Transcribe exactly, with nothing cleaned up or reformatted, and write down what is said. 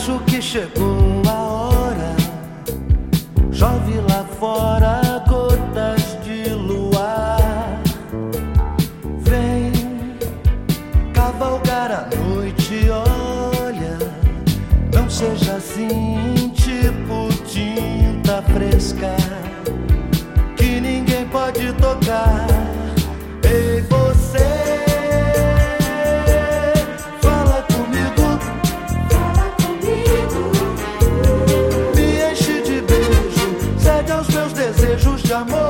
Acho que chegou a hora. Chove lá fora gotas de luar. Vem cavalgar a noite, olha. Não seja assim, tipo tinta fresca que ninguém pode tocar. Ei, você, fala comigo, fala comigo. Me enche de beijo, cede aos meus desejos de amor.